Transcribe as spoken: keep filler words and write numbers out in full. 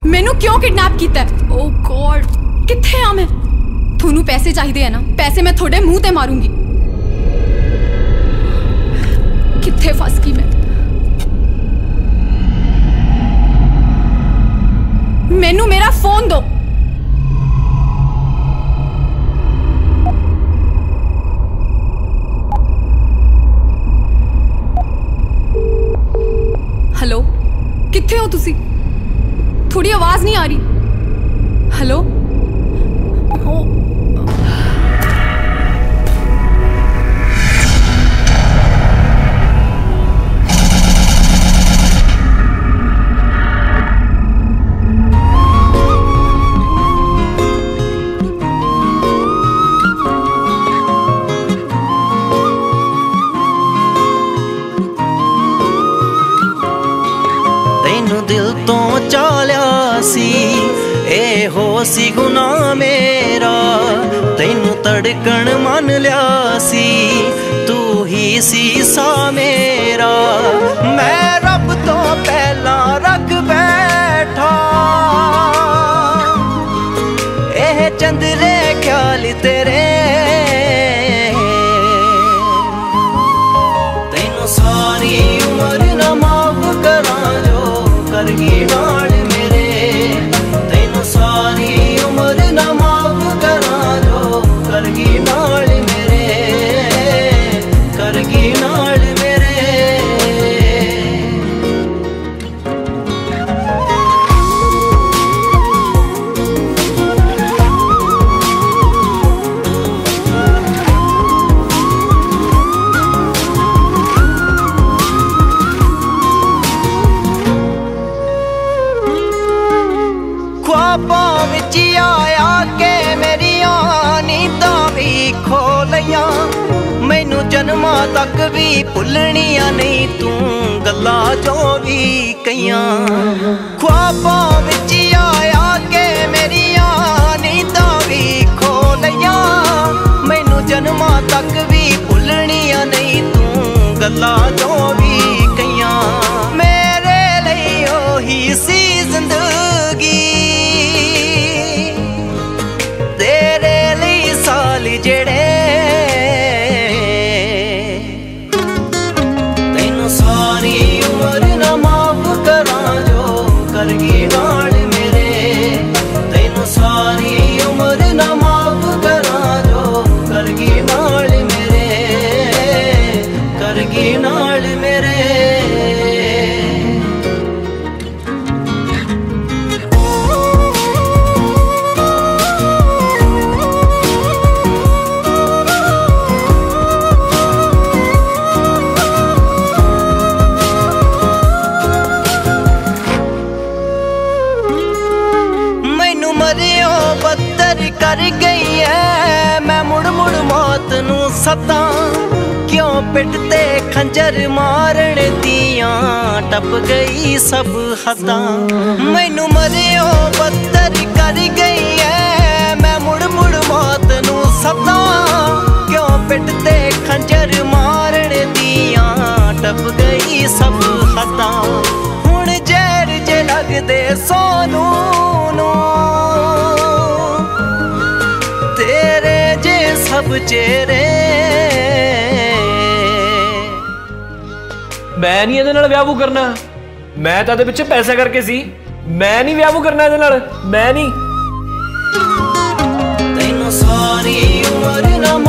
मैनू क्यों किडनैप किया? ओ गॉड, कित्थे आ मैं? थोनू पैसे चाहिए है ना? पैसे मैं थोड़े मुंह ते मारूंगी। कित्थे फस गई मैं? मैनू मेरा फोन दो। हेलो, कित्थे हो तुसी? थोड़ी आवाज नहीं आ रही। हेलो, ओ दिल तो चालिया सी ए हो सी गुनाह मेरा, तैनू तड़कन मन लिया सी, तू ही सी सा मेरा। मैं रब तो पहला रख बैठा एह चंदरे ख्याल तेरे, तैनू सारी उम्र ना माफ करा जो करगी नाल मेरे, तैनू सारी उम्र ना माफ करा जो करगी नाल मेरे, करगी नाल मेरे। ख्वाबां विच आया के मेरिया नींदां भी खो लईयां, मैनू जन्मां तक भी भुलनियां नहीं तू गल्लां जो भी कईयां। ख्वाबां विच आया के मेरिया नींदां भी खो लईयां, मैनू जन्मां तक भी भुलनियां नहीं तू गल्लां जो भी कईयां। मेरे लई ओही सी जिंदगी तेरे लिए साल जेड़े, तैनू सारी उम्र ना माफ करा जो करगी नाल मेरे, तैनू सारी उम्र ना माफ करा जो करगी नाल मेरे, करगी नाल मेरे। बदतर कर गई है मैं मुड़ मुड़ मौत नू सदा, क्यों पिटते खंजर मारन दियां टप गई सब हदा। मैनू मरियो बदतर कर गई है मैं मुड़ मुड़ मौत नू सदा, क्यों पिटते खंजर मारन दियां टप गई सब हदा। हुण जहर जे लगदे सोनू नू तेरे जे सब चेहरे, मैं नहीं ਇਹਦੇ ਨਾਲ ਵਿਆਹ ਵੂ ਕਰਨਾ, ਮੈਂ ਤਾਂ ਇਹਦੇ ਪਿੱਛੇ ਪੈਸੇ ਕਰਕੇ ਸੀ, ਮੈਂ ਨਹੀਂ ਵਿਆਹ ਵੂ ਕਰਨਾ ਇਹਦੇ ਨਾਲ, ਮੈਂ ਨਹੀਂ। ਤੈਨੂੰ ਸਾਰੀ ਉਮਰ ਨਾ